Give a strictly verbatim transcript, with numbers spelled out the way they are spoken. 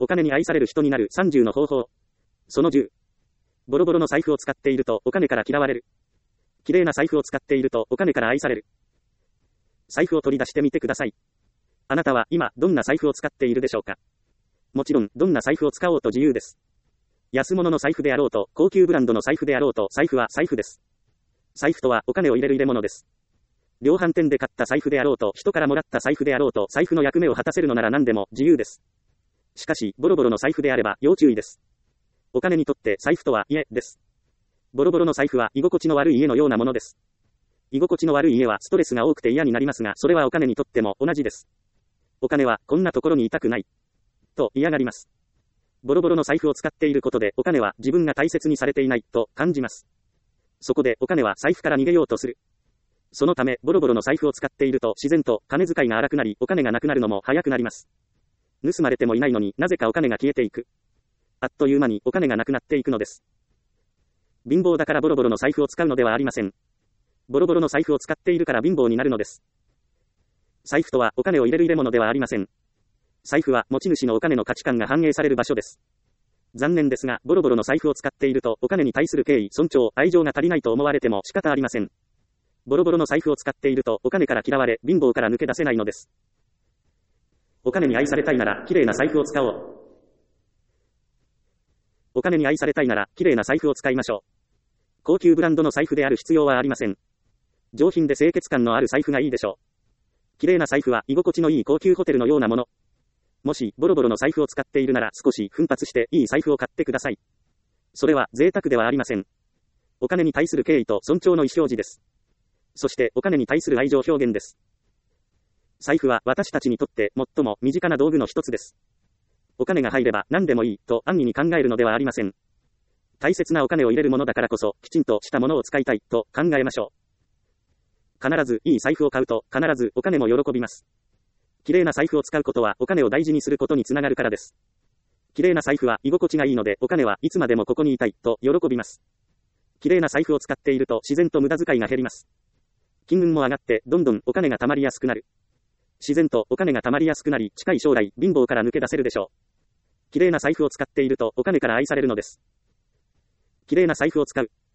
お金に愛される人になるさんじゅうの方法。そのじゅう。ボロボロの財布を使っているとお金から嫌われる。綺麗な財布を使っているとお金から愛される。財布を取り出してみてください。あなたは今どんな財布を使っているでしょうか。もちろんどんな財布を使おうと自由です。安物の財布であろうと高級ブランドの財布であろうと財布は財布です。財布とはお金を入れる入れ物です。量販店で買った財布であろうと人からもらった財布であろうと財布の役目を果たせるのなら何でも自由です。しかしボロボロの財布であれば要注意です。お金にとって財布とは家です。ボロボロの財布は居心地の悪い家のようなものです。居心地の悪い家はストレスが多くて嫌になりますが、それはお金にとっても同じです。お金はこんなところにいたくないと嫌がります。ボロボロの財布を使っていることでお金は自分が大切にされていないと感じます。そこでお金は財布から逃げようとする。そのためボロボロの財布を使っていると自然と金遣いが荒くなりお金がなくなるのも早くなります。盗まれてもいないのになぜかお金が消えていく。あっという間にお金がなくなっていくのです。貧乏だからボロボロの財布を使うのではありません。ボロボロの財布を使っているから貧乏になるのです。財布とはお金を入れる入れ物ではありません。財布は持ち主のお金の価値観が反映される場所です。残念ですが、ボロボロの財布を使っているとお金に対する敬意、尊重、愛情が足りないと思われても仕方ありません。ボロボロの財布を使っているとお金から嫌われ、貧乏から抜け出せないのです。お金に愛されたいなら、綺麗な財布を使おう。お金に愛されたいなら、綺麗な財布を使いましょう。高級ブランドの財布である必要はありません。上品で清潔感のある財布がいいでしょう。綺麗な財布は居心地のいい高級ホテルのようなもの。もし、ボロボロの財布を使っているなら少し奮発していい財布を買ってください。それは贅沢ではありません。お金に対する敬意と尊重の意思表示です。そしてお金に対する愛情表現です。財布は私たちにとって最も身近な道具の一つです。お金が入れば何でもいいと安易に考えるのではありません。大切なお金を入れるものだからこそきちんとしたものを使いたいと考えましょう。必ずいい財布を買うと必ずお金も喜びます。綺麗な財布を使うことはお金を大事にすることにつながるからです。綺麗な財布は居心地がいいのでお金はいつまでもここにいたいと喜びます。綺麗な財布を使っていると自然と無駄遣いが減ります。金運も上がってどんどんお金が貯まりやすくなる。自然とお金が貯まりやすくなり近い将来貧乏から抜け出せるでしょう。綺麗な財布を使っているとお金から愛されるのです。綺麗な財布を使う。